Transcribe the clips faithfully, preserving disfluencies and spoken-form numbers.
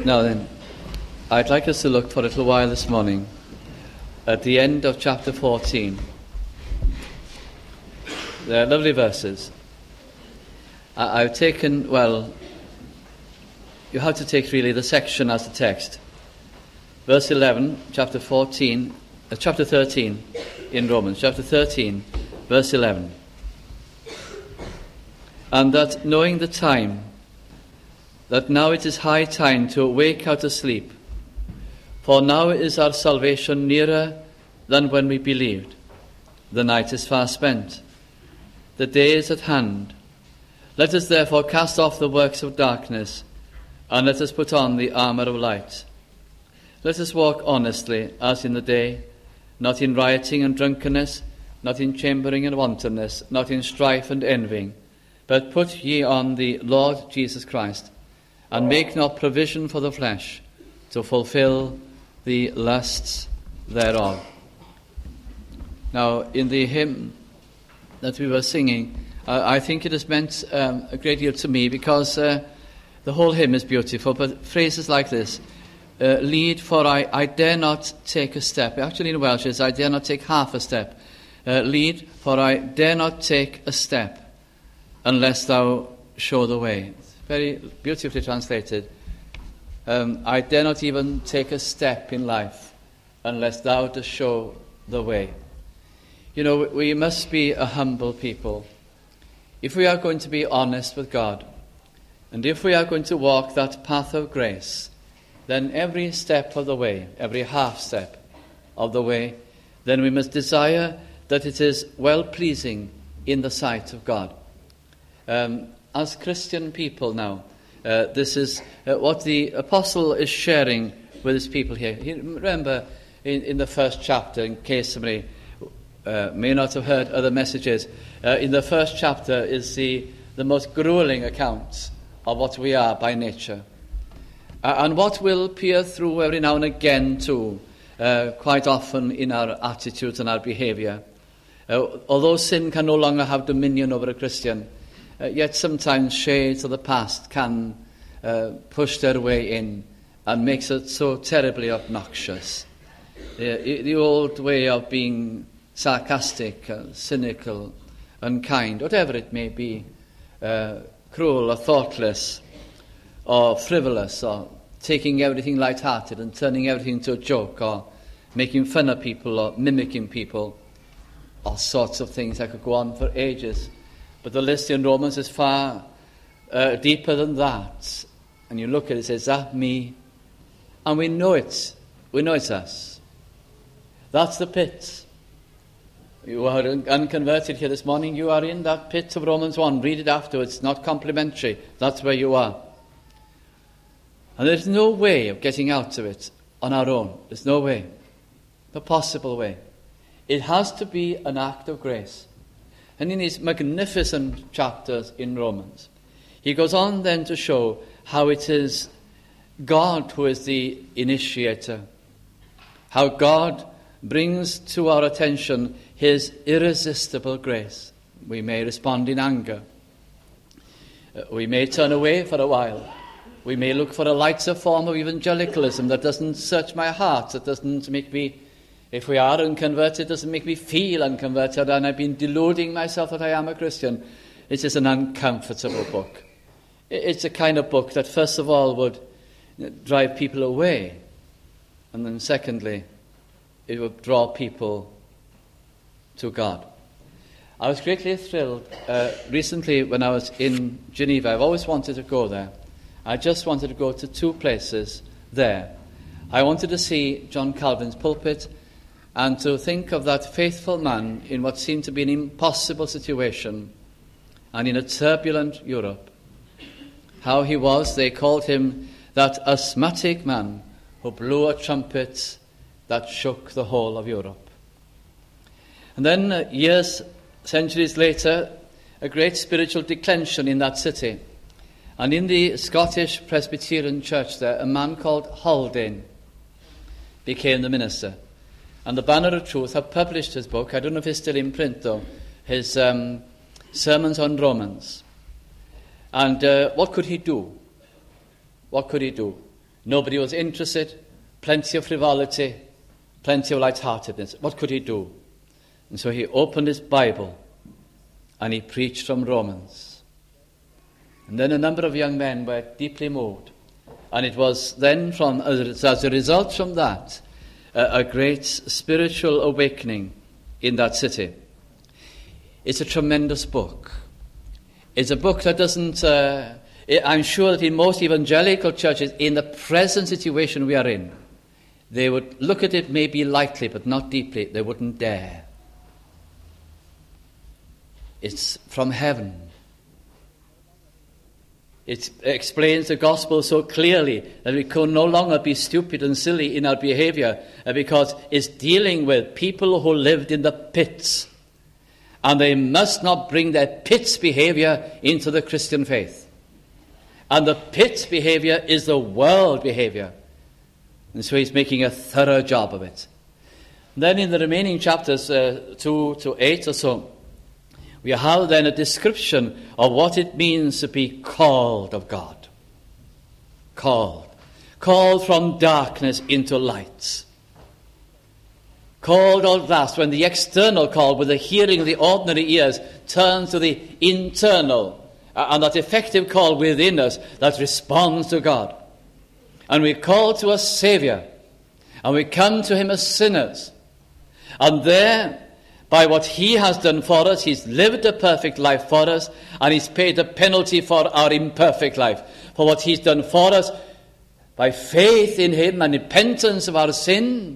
Now then, I'd like us to look for a little while this morning at the end of chapter fourteen. They're lovely verses. I- I've taken, well, you have to take really the section as the text. Verse eleven, chapter fourteen, uh, chapter thirteen in Romans, chapter thirteen, verse eleven. And that knowing the time, that now it is high time to awake out of sleep, for now is our salvation nearer than when we believed. The night is far spent, the day is at hand. Let us therefore cast off the works of darkness, and let us put on the armour of light. Let us walk honestly as in the day, not in rioting and drunkenness, not in chambering and wantonness, not in strife and envying, but put ye on the Lord Jesus Christ, and make not provision for the flesh to fulfill the lusts thereof. Now, in the hymn that we were singing, uh, I think it has meant um, a great deal to me, because uh, the whole hymn is beautiful, but phrases like this, uh, lead, for I, I dare not take a step. Actually in Welsh is, I dare not take half a step. Uh, lead, for I dare not take a step, unless thou show the way. Very beautifully translated. Um, I dare not even take a step in life unless thou dost show the way. You know, we must be a humble people. If we are going to be honest with God, and if we are going to walk that path of grace, then every step of the way, every half step of the way, then we must desire that it is well-pleasing in the sight of God. Um, as Christian people now, uh, this is uh, what the apostle is sharing with his people here. He, remember, in, in the first chapter, in case somebody uh, may not have heard other messages, uh, in the first chapter is the, the most grueling account of what we are by nature. Uh, and what will peer through every now and again too, uh, quite often in our attitudes and our behaviour. Uh, although sin can no longer have dominion over a Christian, Uh, yet sometimes shades of the past can uh, push their way in and makes it so terribly obnoxious. The, the old way of being sarcastic, uh, cynical, unkind, whatever it may be, uh, cruel or thoughtless or frivolous, or taking everything light-hearted and turning everything into a joke, or making fun of people or mimicking people, all sorts of things. I could go on for ages. But the list in Romans is far uh, deeper than that. And you look at it, it says, that me? And we know it. We know it's us. That's the pit. You are unconverted here this morning. You are in that pit of Romans one. Read it afterwards. Not complimentary. That's where you are. And there's no way of getting out of it on our own. There's no way. No possible way. It has to be an act of grace. And in his magnificent chapters in Romans, he goes on then to show how it is God who is the initiator, how God brings to our attention his irresistible grace. We may respond in anger. We may turn away for a while. We may look for a lighter form of evangelicalism that doesn't search my heart, that doesn't make me, if we are unconverted, doesn't make me feel unconverted, and I've been deluding myself that I am a Christian. It is an uncomfortable book. It's a kind of book that, first of all, would drive people away. And then, secondly, it would draw people to God. I was greatly thrilled uh, recently when I was in Geneva. I've always wanted to go there. I just wanted to go to two places there. I wanted to see John Calvin's pulpit, and to think of that faithful man in what seemed to be an impossible situation and in a turbulent Europe. How he was, they called him that asthmatic man who blew a trumpet that shook the whole of Europe. And then uh, years, centuries later, a great spiritual declension in that city. And in the Scottish Presbyterian Church there, a man called Haldane became the minister. And the Banner of Truth have published his book. I don't know if it's still in print, though. His um, Sermons on Romans. And uh, what could he do? What could he do? Nobody was interested, plenty of frivolity, plenty of lightheartedness. What could he do? And so he opened his Bible and he preached from Romans. And then a number of young men were deeply moved. And it was then, from as a result from that, a, a great spiritual awakening in that city. It's a tremendous book. It's a book that doesn't... Uh, I'm sure that in most evangelical churches, in the present situation we are in, they would look at it maybe lightly, but not deeply. They wouldn't dare. It's from heaven. It explains the gospel so clearly that we can no longer be stupid and silly in our behavior, because it's dealing with people who lived in the pits, and they must not bring their pits behavior into the Christian faith. And the pit behavior is the world behavior. And so he's making a thorough job of it. Then in the remaining chapters, uh, two to eight or so, we have then a description of what it means to be called of God. Called. Called from darkness into light. Called at last when the external call, with the hearing of the ordinary ears, turns to the internal, uh, and that effective call within us that responds to God. And we call to a Saviour, and we come to him as sinners. And there, by what he has done for us, he's lived a perfect life for us, and he's paid the penalty for our imperfect life. For what he's done for us, by faith in him and repentance of our sin,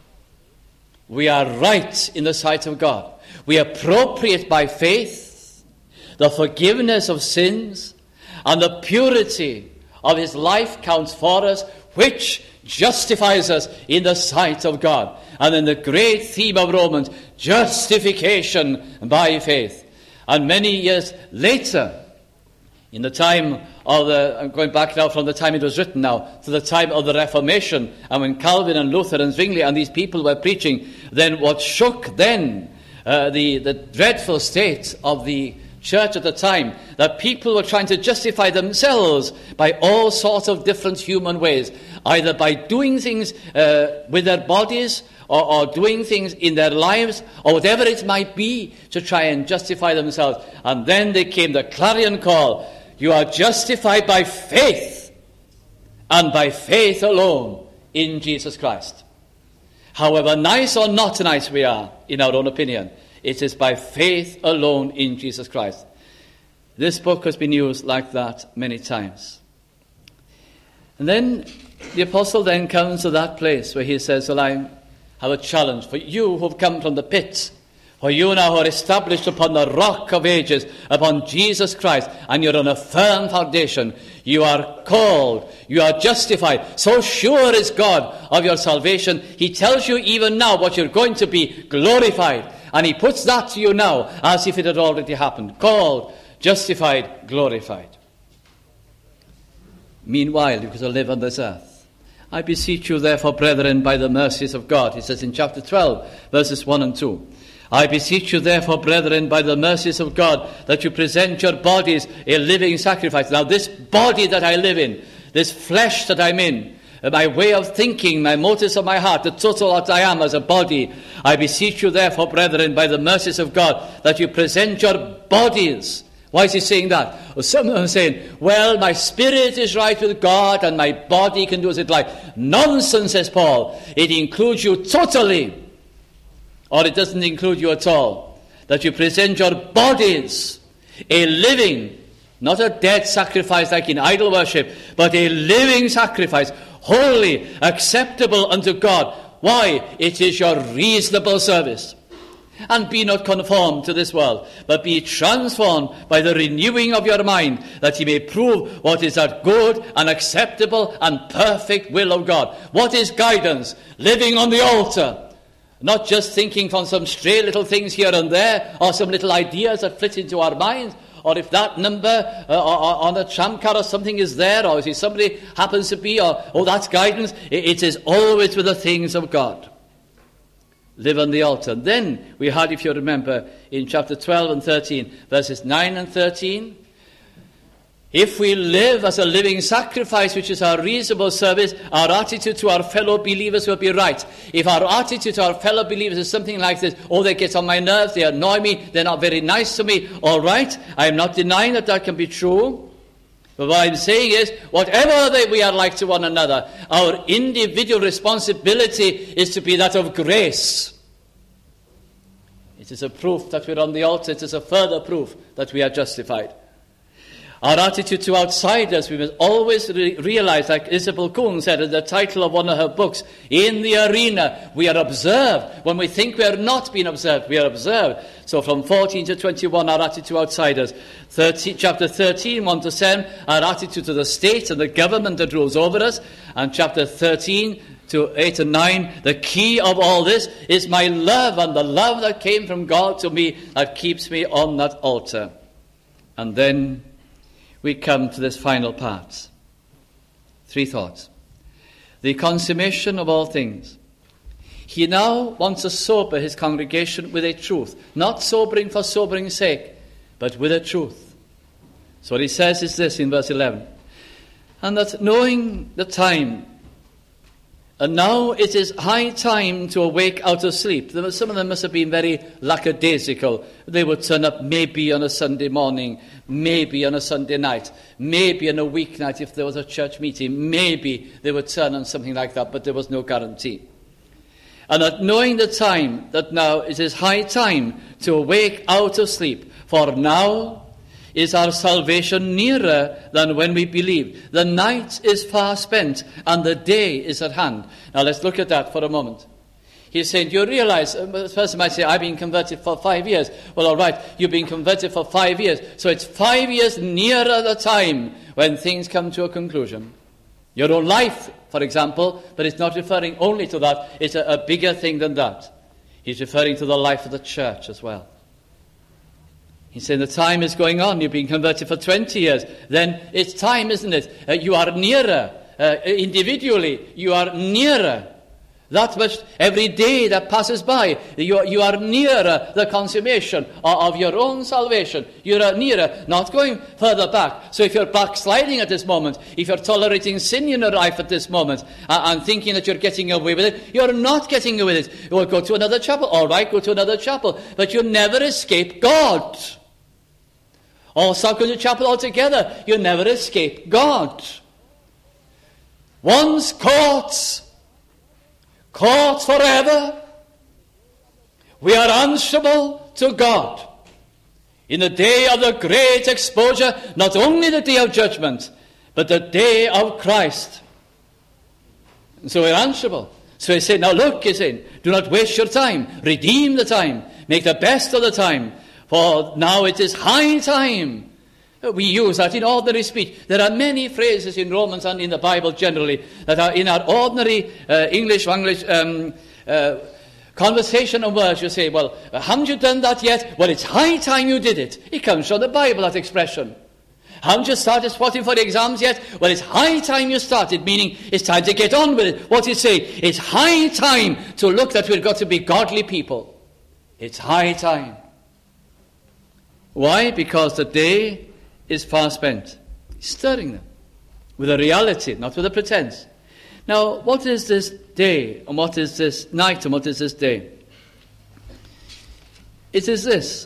we are right in the sight of God. We appropriate by faith the forgiveness of sins, and the purity of his life counts for us, which justifies us in the sight of God. And then the great theme of Romans, justification by faith. And many years later, in the time of the, I'm going back now from the time it was written now, to the time of the Reformation, and when Calvin and Luther and Zwingli and these people were preaching, then what shook then uh, the, the dreadful state of the church at the time, that people were trying to justify themselves by all sorts of different human ways, either by doing things uh, with their bodies, or, or doing things in their lives, or whatever it might be, to try and justify themselves. And then there came the clarion call: you are justified by faith, and by faith alone in Jesus Christ. However nice or not nice we are, in our own opinion, it is by faith alone in Jesus Christ. This book has been used like that many times. And then the apostle then comes to that place where he says, well, I have a challenge for you who have come from the pit, for you now who are established upon the rock of ages, upon Jesus Christ, and you're on a firm foundation. You are called, you are justified. So sure is God of your salvation, he tells you even now what you're going to be: glorified. And he puts that to you now as if it had already happened. Called, justified, glorified. Meanwhile, you could live on this earth. I beseech you, therefore, brethren, by the mercies of God. He says in chapter twelve, verses one and two. I beseech you, therefore, brethren, by the mercies of God, that you present your bodies a living sacrifice. Now, this body that I live in, this flesh that I'm in, my way of thinking, my motives of my heart, the total that I am as a body, I beseech you, therefore, brethren, by the mercies of God, that you present your bodies. Why is he saying that? Well, some of them are saying, well, my spirit is right with God and my body can do as it like. Nonsense, says Paul. It includes you totally, or it doesn't include you at all. That you present your bodies a living, not a dead sacrifice like in idol worship, but a living sacrifice, holy, acceptable unto God. Why? It is your reasonable service. And be not conformed to this world, but be transformed by the renewing of your mind, that ye may prove what is that good and acceptable and perfect will of God. What is guidance? Living on the altar. Not just thinking from some stray little things here and there, or some little ideas that flit into our minds, or if that number uh, or, or on a tram car or something is there, or if somebody happens to be, or oh, that's guidance. It, it is always with the things of God. Live on the altar. And then we had, if you remember, in chapter twelve and thirteen, verses nine and thirteen, If we live as a living sacrifice, which is our reasonable service, our attitude to our fellow believers will be right. If our attitude to our fellow believers is something like this, oh, they get on my nerves, they annoy me, they're not very nice to me, all right, I am not denying that that can be true. But what I'm saying is, whatever that we are like to one another, our individual responsibility is to be that of grace. It is a proof that we're on the altar. It is a further proof that we are justified. Our attitude to outsiders, we must always re- realize, like Isabel Kuhn said in the title of one of her books, in the arena, we are observed. When we think we are not being observed, we are observed. So from fourteen to twenty-one, our attitude to outsiders. thirteen, chapter thirteen, one to seven, our attitude to the state and the government that rules over us. And chapter thirteen to eight and nine, the key of all this is my love, and the love that came from God to me that keeps me on that altar. And then we come to this final part. Three thoughts. The consummation of all things. He now wants to sober his congregation with a truth. Not sobering for sobering's sake, but with a truth. So what he says is this in verse eleven. And that knowing the time, and now it is high time to awake out of sleep. Some of them must have been very lackadaisical. They would turn up maybe on a Sunday morning, maybe on a Sunday night, maybe on a weeknight if there was a church meeting. Maybe they would turn on something like that, but there was no guarantee. And that knowing the time, that now it is high time to awake out of sleep. For now is our salvation nearer than when we believed. The night is far spent, and the day is at hand. Now let's look at that for a moment. He's saying, do you realize, a person might say, I've been converted for five years. Well, all right, you've been converted for five years. So it's five years nearer the time when things come to a conclusion. Your own life, for example, but it's not referring only to that. It's a, a bigger thing than that. He's referring to the life of the church as well. He's saying the time is going on. You've been converted for twenty years. Then it's time, isn't it? Uh, you are nearer. Uh, individually, you are nearer. That much, every day that passes by, you are, you are nearer the consummation of, of your own salvation. You are nearer, not going further back. So if you're backsliding at this moment, if you're tolerating sin in your life at this moment, uh, and thinking that you're getting away with it, you're not getting away with it. You will go to another chapel. All right, go to another chapel. But you never escape God. Or stop going to chapel altogether. You never escape God. Once caught, caught forever, we are answerable to God. In the day of the great exposure, not only the day of judgment, but the day of Christ. And so we're answerable. So he said, now look, he's saying, do not waste your time. Redeem the time. Make the best of the time. For now it is high time. We use that in ordinary speech. There are many phrases in Romans and in the Bible generally that are in our ordinary uh, English, English um, uh, conversation and words. You say, well, haven't you done that yet? Well, it's high time you did it. It comes from the Bible, that expression. Haven't you started spotting for the exams yet? Well, it's high time you started, meaning it's time to get on with it. What is it say? It's high time to look that we've got to be godly people. It's high time. Why? Because the day is far spent. He's stirring them with a reality, not with a pretense. Now, what is this day, and what is this night, and what is this day? It is this.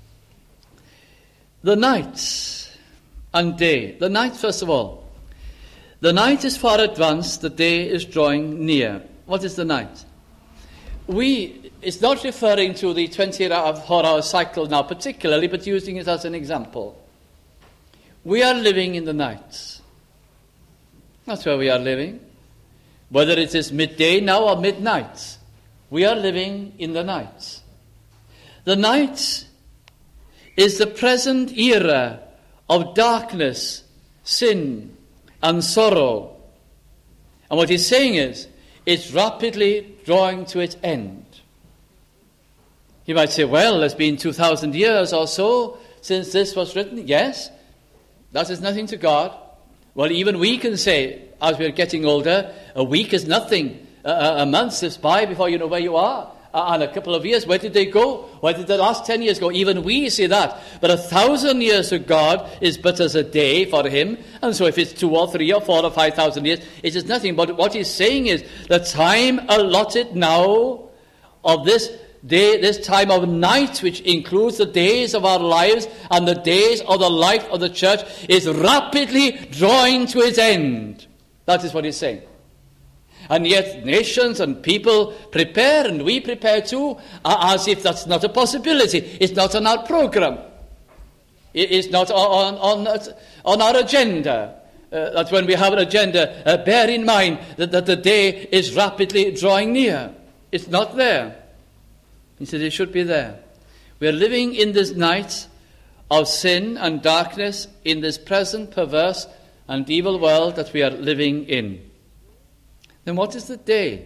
The night and day. The night, first of all. The night is far advanced, the day is drawing near. What is the night? We, it's not referring to the twenty-four hour cycle now particularly, but using it as an example. We are living in the night. That's where we are living. Whether it is midday now or midnight, we are living in the night. The night is the present era of darkness, sin, and sorrow. And what he's saying is, it's rapidly drawing to its end. You might say, well, it's been two thousand years or so since this was written. Yes, that is nothing to God. Well, even we can say, as we're getting older, a week is nothing. A, a month slips by before you know where you are. Uh, and a couple of years, where did they go? Where did the last ten years go? Even we see that. But a thousand years to God is but as a day for him. And so if it's two or three or four or five thousand years, it is nothing. But what he's saying is the time allotted now of this day, this time of night, which includes the days of our lives and the days of the life of the church, is rapidly drawing to its end. That is what he's saying. And yet nations and people prepare, and we prepare too, as if that's not a possibility. It's not on our program. It's not on, on, on our agenda. Uh, that when we have an agenda, uh, bear in mind that, that the day is rapidly drawing near. It's not there. He said it should be there. We are living in this night of sin and darkness, in this present perverse and evil world that we are living in. Then what is the day?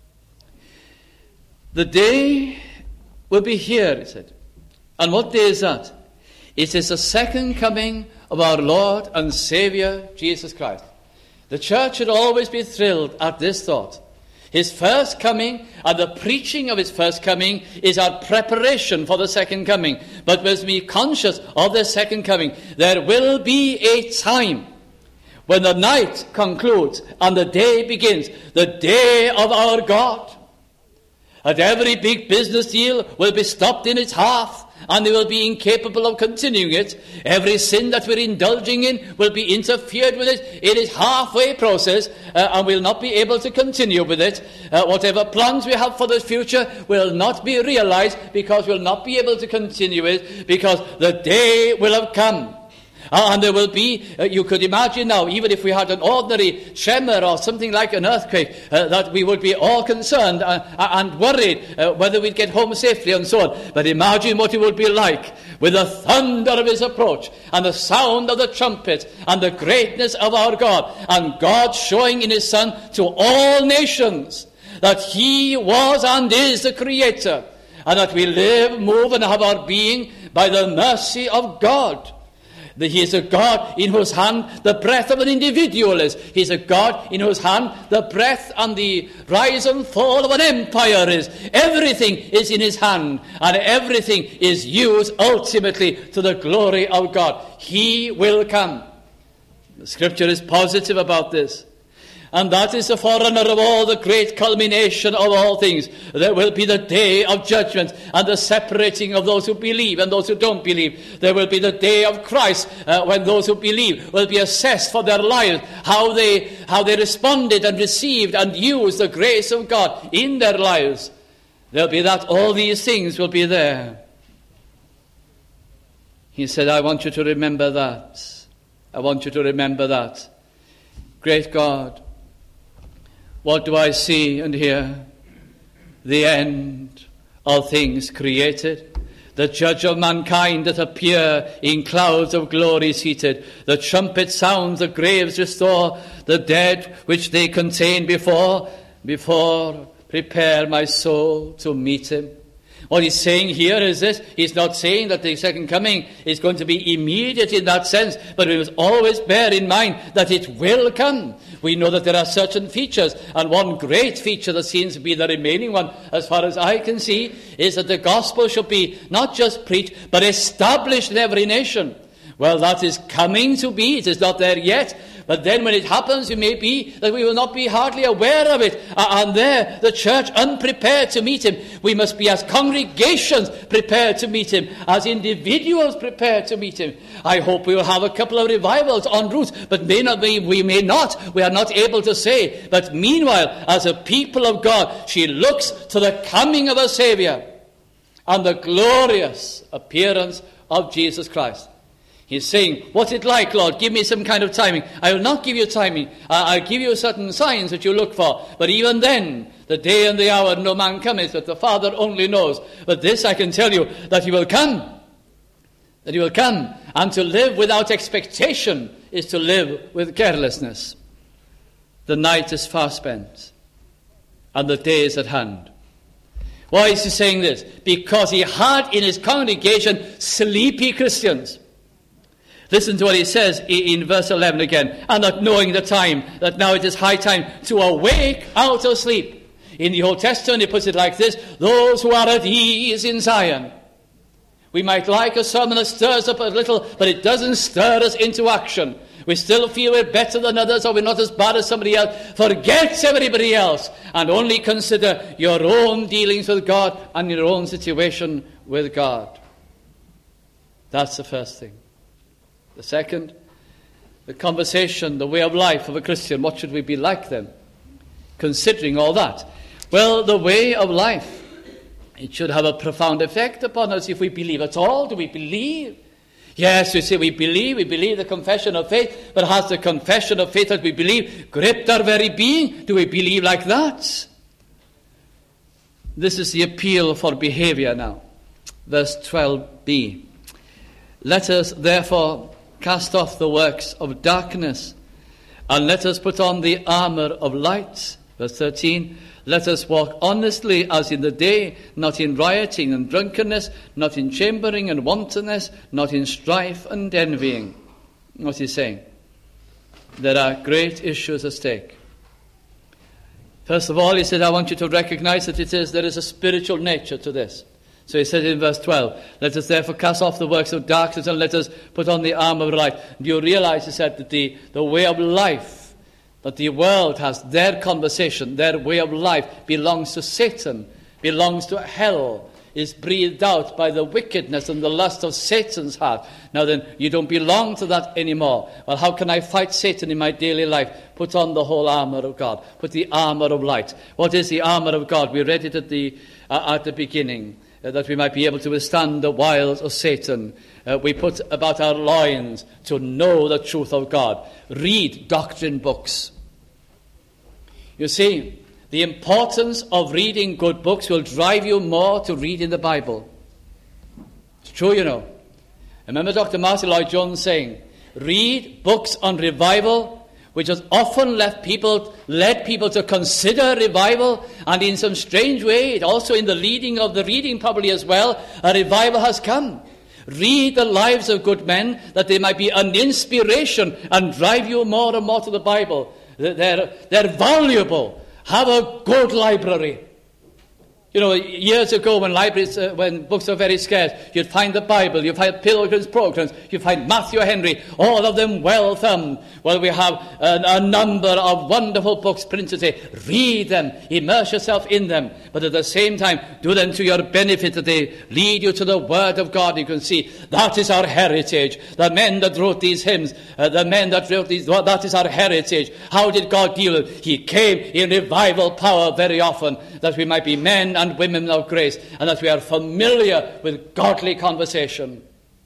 The day will be here, he said. And what day is that? It is the second coming of our Lord and Saviour, Jesus Christ. The church should always be thrilled at this thought. His first coming and the preaching of his first coming is our preparation for the second coming. But we must be conscious of the second coming. There will be a time when the night concludes and the day begins, the day of our God. And every big business deal will be stopped in its half, and they will be incapable of continuing it. Every sin that we're indulging in will be interfered with it in its halfway process, uh, and we'll not be able to continue with it. Uh, whatever plans we have for the future will not be realized, because we'll not be able to continue it, because the day will have come. Uh, and there will be, uh, you could imagine now, even if we had an ordinary tremor or something like an earthquake, uh, that we would be all concerned uh, and worried uh, whether we'd get home safely and so on. But imagine what it would be like with the thunder of his approach and the sound of the trumpet and the greatness of our God, and God showing in his Son to all nations that he was and is the Creator, and that we live, move, and have our being by the mercy of God. He is a God in whose hand the breath of an individual is. He is a God in whose hand the breath and the rise and fall of an empire is. Everything is in his hand, and everything is used ultimately to the glory of God. He will come. The Scripture is positive about this. And that is the forerunner of all, the great culmination of all things. There will be the day of judgment and the separating of those who believe and those who don't believe. There will be the day of Christ, uh, when those who believe will be assessed for their lives, how they, how they responded and received and used the grace of God in their lives. There'll be that, all these things will be there. He said, I want you to remember that. I want you to remember that. Great God, what do I see and hear? The end of things created. The judge of mankind that appear in clouds of glory seated. The trumpet sounds, the graves restore, the dead which they contain before. Before, prepare my soul to meet him. What he's saying here is this. He's not saying that the second coming is going to be immediate in that sense, but we must always bear in mind that it will come. We know that there are certain features, and one great feature that seems to be the remaining one, as far as I can see, is that the gospel should be not just preached, but established in every nation. Well, that is coming to be. It is not there yet. But then when it happens, it may be that we will not be hardly aware of it. And there, the church unprepared to meet him. We must be as congregations prepared to meet him, as individuals prepared to meet him. I hope we will have a couple of revivals en route, but may not be, we may not. We are not able to say. But meanwhile, as a people of God, she looks to the coming of a Saviour and the glorious appearance of Jesus Christ. He's saying, what's it like, Lord? Give me some kind of timing. I will not give you timing. I'll give you certain signs that you look for. But even then, the day and the hour no man cometh, but the Father only knows. But this I can tell you, that he will come. That he will come. And to live without expectation is to live with carelessness. The night is far spent, and the day is at hand. Why is he saying this? Because he had in his congregation sleepy Christians. Listen to what he says in verse eleven again. And not knowing the time, that now it is high time to awake out of sleep. In the Old Testament, it puts it like this: those who are at ease in Zion. We might like a sermon that stirs up a little, but it doesn't stir us into action. We still feel we're better than others, or we're not as bad as somebody else. Forget everybody else and only consider your own dealings with God and your own situation with God. That's the first thing. The second, the conversation, the way of life of a Christian. What should we be like then? Considering all that. Well, the way of life, it should have a profound effect upon us if we believe at all. Do we believe? Yes, we say we believe, we believe the confession of faith, but has the confession of faith that we believe gripped our very being? Do we believe like that? This is the appeal for behavior now. Verse twelve b. Let us therefore cast off the works of darkness, and let us put on the armour of light. Verse thirteen. Let us walk honestly as in the day, not in rioting and drunkenness, not in chambering and wantonness, not in strife and envying. What's he saying? There are great issues at stake. First of all, he said, I want you to recognize that it is, there is a spiritual nature to this. So he said in verse twelve, let us therefore cast off the works of darkness and let us put on the armor of light. Do you realize, he said, that the, the way of life that the world has, their conversation, their way of life belongs to Satan, belongs to hell, is breathed out by the wickedness and the lust of Satan's heart. Now then, you don't belong to that anymore. Well, how can I fight Satan in my daily life? Put on the whole armor of God. Put the armor of light. What is the armor of God? We read it at the, uh, at the beginning. Uh, that we might be able to withstand the wiles of Satan. Uh, we put about our loins to know the truth of God. Read doctrine books. You see, the importance of reading good books will drive you more to read in the Bible. It's true, you know. I remember Doctor Martin Lloyd-Jones saying, read books on revival, which has often left people, led people to consider revival, and in some strange way, also in the leading of the reading probably as well, a revival has come. Read the lives of good men, that they might be an inspiration and drive you more and more to the Bible. They're, they're valuable. Have a good library. You know, years ago when libraries, uh, when books were very scarce, you'd find the Bible, you'd find Pilgrim's Progress, you'd find Matthew Henry, all of them well thumbed. Well, we have a, a number of wonderful books printed today. Read them, immerse yourself in them, but at the same time, do them to your benefit, that they lead you to the Word of God. You can see that is our heritage. The men that wrote these hymns, uh, the men that wrote these, well, that is our heritage. How did God deal with it? He came in revival power very often, that we might be men and and women of grace, and that we are familiar with godly conversation.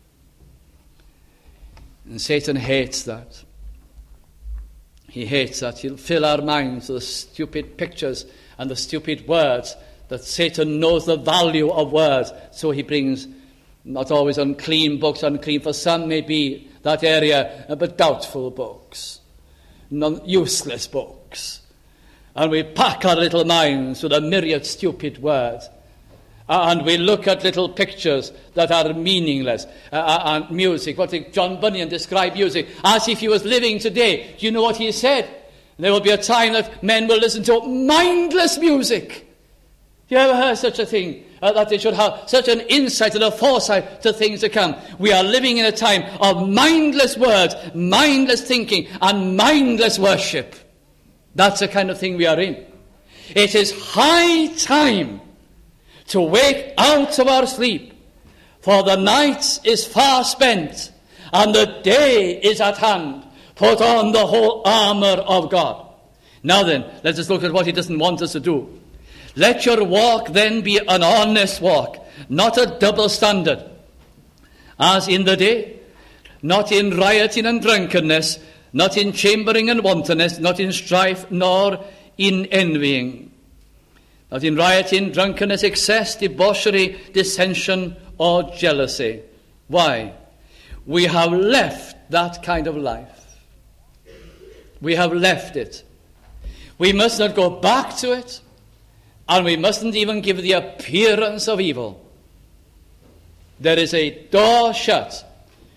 And Satan hates that. He hates that. He'll fill our minds with the stupid pictures and the stupid words, that Satan knows the value of words. So he brings not always unclean books, unclean for some may be that area, but doubtful books, non- useless books. And we pack our little minds with a myriad stupid words. And we look at little pictures that are meaningless. Uh, and music. What did John Bunyan describe music? As if he was living today. Do you know what he said? There will be a time that men will listen to mindless music. You ever heard such a thing? Uh, that they should have such an insight and a foresight to things to come. We are living in a time of mindless words, mindless thinking, and mindless worship. That's the kind of thing we are in. It is high time to wake out of our sleep, for the night is far spent, and the day is at hand. Put on the whole armour of God. Now then, let us look at what he doesn't want us to do. Let your walk then be an honest walk, not a double standard, as in the day, not in rioting and drunkenness, not in chambering and wantonness, not in strife, nor in envying. Not in rioting, drunkenness, excess, debauchery, dissension, or jealousy. Why? We have left that kind of life. We have left it. We must not go back to it, and we mustn't even give the appearance of evil. There is a door shut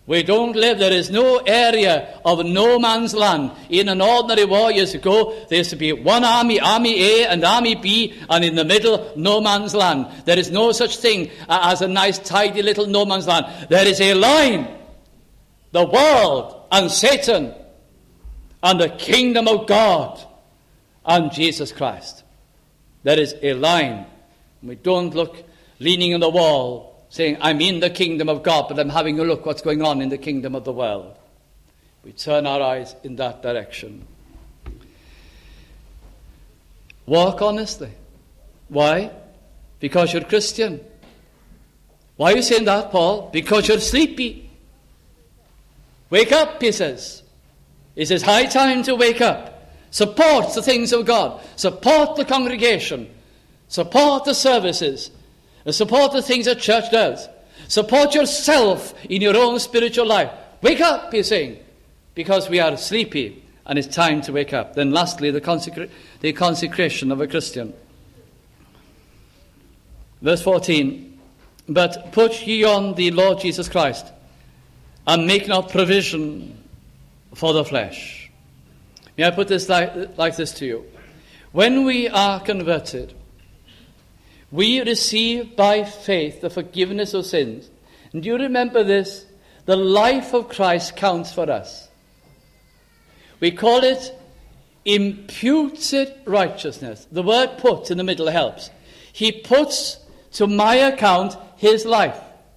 We don't live, there is no area of no man's land. In an ordinary war years ago, there used to be one army, Army A and Army B, and in the middle, no man's land. There is no such thing as a nice, tidy little no man's land. There is a line. The world and Satan and the kingdom of God and Jesus Christ. There is a line. We don't look leaning on the wall saying, I'm in the kingdom of God, but I'm having a look what's going on in the kingdom of the world. We turn our eyes in that direction. Walk honestly. Why? Because you're Christian. Why are you saying that, Paul? Because you're sleepy. Wake up, he says. He says, high time to wake up. Support the things of God. Support the congregation. Support the services. Support the things that church does. Support yourself in your own spiritual life. Wake up, he's saying, because we are sleepy and it's time to wake up. Then lastly, the, consecra- the consecration of a Christian. Verse fourteen, but put ye on the Lord Jesus Christ, and make not provision for the flesh. May I put this like, like this to you? When we are converted, we receive by faith the forgiveness of sins. And do you remember this? The life of Christ counts for us. We call it imputed righteousness. The word put in the middle helps. He puts to my account his life.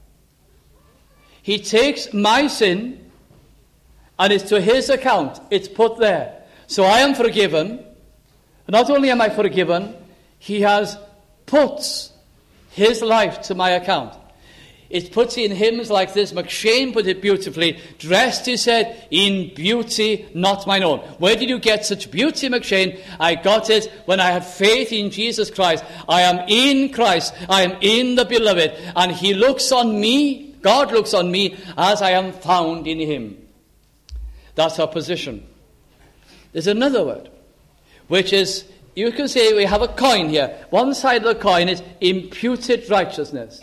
He takes my sin and it's to his account. It's put there. So I am forgiven. Not only am I forgiven, he has puts his life to my account. It puts in hymns like this. McShane put it beautifully. Dressed, he said, in beauty not mine own. Where did you get such beauty, McShane? I got it when I had faith in Jesus Christ. I am in Christ. I am in the beloved. And he looks on me, God looks on me as I am found in him. That's our position. There's another word, which is, you can say we have a coin here. One side of the coin is imputed righteousness.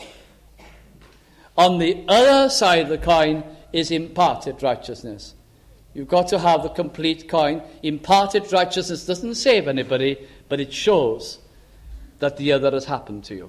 On the other side of the coin is imparted righteousness. You've got to have the complete coin. Imparted righteousness doesn't save anybody, but it shows that the other has happened to you.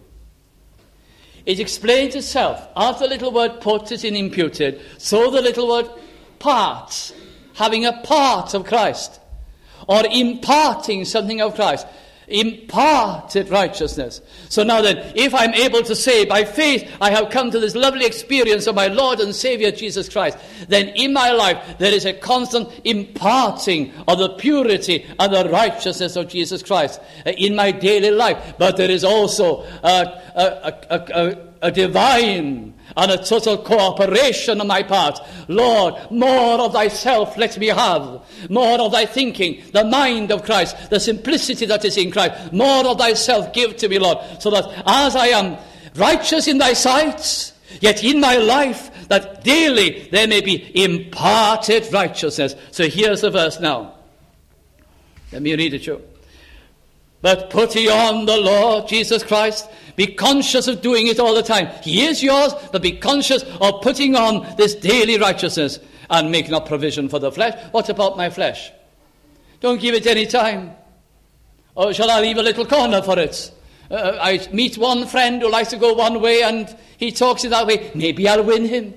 It explains itself. As the little word put is in imputed, so the little word parts, having a part of Christ, or imparting something of Christ. Imparted righteousness. So now then, if I'm able to say, by faith, I have come to this lovely experience of my Lord and Savior Jesus Christ, then in my life there is a constant imparting of the purity and the righteousness of Jesus Christ in my daily life. But there is also a, a, a, a, a divine and a total cooperation on my part. Lord, more of thyself let me have. More of thy thinking, the mind of Christ, the simplicity that is in Christ. More of thyself give to me, Lord, so that as I am righteous in thy sight, yet in my life, that daily there may be imparted righteousness. So here's the verse now. Let me read it to you. But put ye on the Lord Jesus Christ. Be conscious of doing it all the time. He is yours, but be conscious of putting on this daily righteousness and make not provision for the flesh. What about my flesh? Don't give it any time. Or shall I leave a little corner for it? Uh, I meet one friend who likes to go one way and he talks it that way. Maybe I'll win him.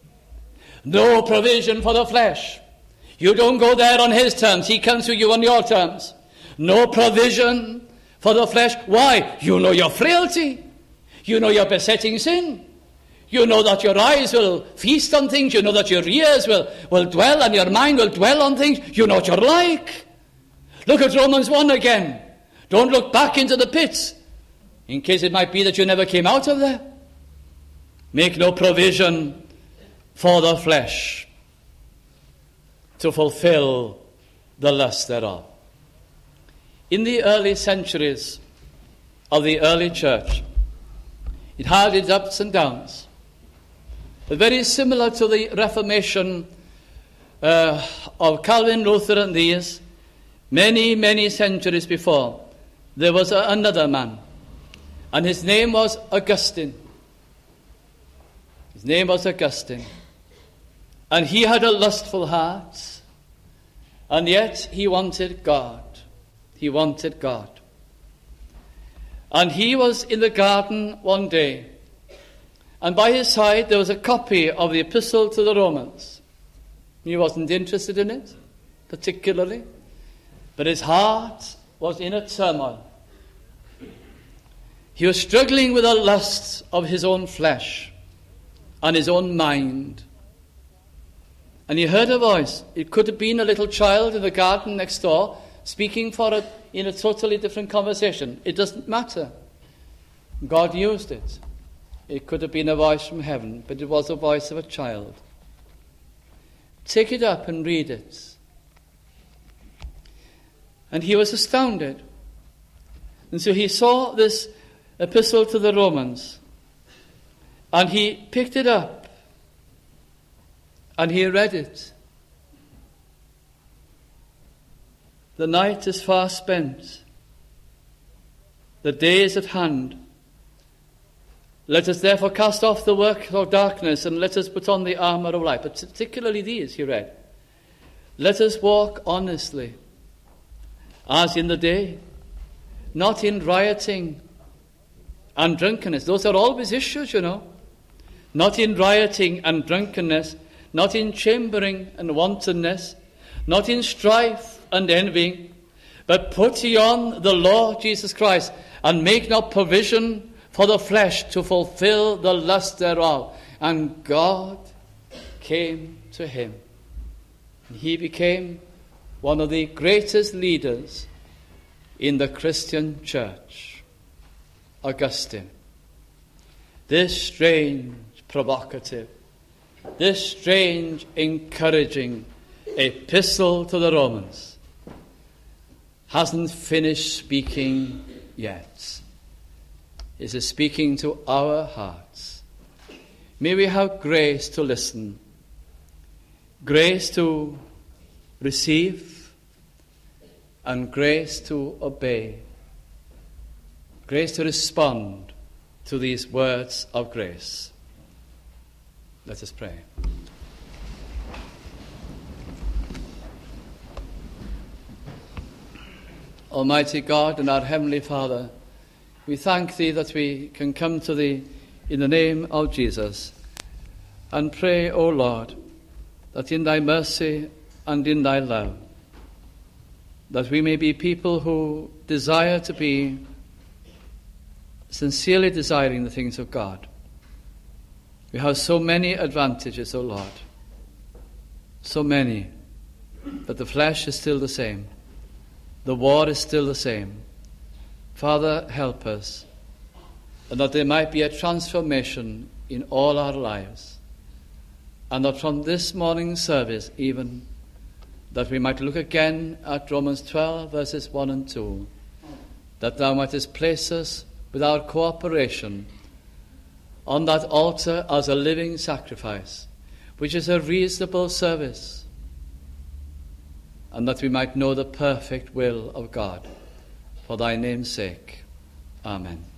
No provision for the flesh. You don't go there on his terms. He comes to you on your terms. No provision for the flesh. Why? You know your frailty. You know your besetting sin. You know that your eyes will feast on things. You know that your ears will, will dwell and your mind will dwell on things. You know what you're like. Look at Romans one again. Don't look back into the pits, in case it might be that you never came out of there. Make no provision for the flesh to fulfill the lust thereof. In the early centuries of the early church, it had its ups and downs. But very similar to the Reformation uh, of Calvin, Luther and these, many, many centuries before, there was a, another man. And his name was Augustine. His name was Augustine. And he had a lustful heart, and yet he wanted God. He wanted God. And he was in the garden one day, and by his side there was a copy of the Epistle to the Romans. He wasn't interested in it, particularly, but his heart was in a turmoil. He was struggling with the lusts of his own flesh and his own mind. And he heard a voice. It could have been a little child in the garden next door speaking for it in a totally different conversation. It doesn't matter. God used it. It could have been a voice from heaven, but it was the voice of a child. Take it up and read it. And he was astounded. And so he saw this epistle to the Romans, and he picked it up, and he read it. The night is far spent. The day is at hand. Let us therefore cast off the work of darkness, and let us put on the armour of light. But particularly these, he read. Let us walk honestly, as in the day, not in rioting and drunkenness. Those are always issues, you know. Not in rioting and drunkenness, not in chambering and wantonness, not in strife and envying, but put ye on the Lord Jesus Christ, and make not provision for the flesh to fulfill the lust thereof. And God came to him. And he became one of the greatest leaders in the Christian church, Augustine. This strange, provocative, this strange, encouraging epistle to the Romans hasn't finished speaking yet. It is speaking to our hearts. May we have grace to listen, grace to receive, and grace to obey, grace to respond to these words of grace. Let us pray. Almighty God and our Heavenly Father, we thank Thee that we can come to Thee in the name of Jesus, and pray, O Lord, that in Thy mercy and in Thy love, that we may be people who desire to be sincerely desiring the things of God. We have so many advantages, O Lord, so many, but the flesh is still the same. The war is still the same. Father, help us, and that there might be a transformation in all our lives, and that from this morning's service even, that we might look again at Romans twelve, verses one and two, that Thou mightest place us with our cooperation on that altar as a living sacrifice, which is a reasonable service, and that we might know the perfect will of God, for Thy name's sake. Amen.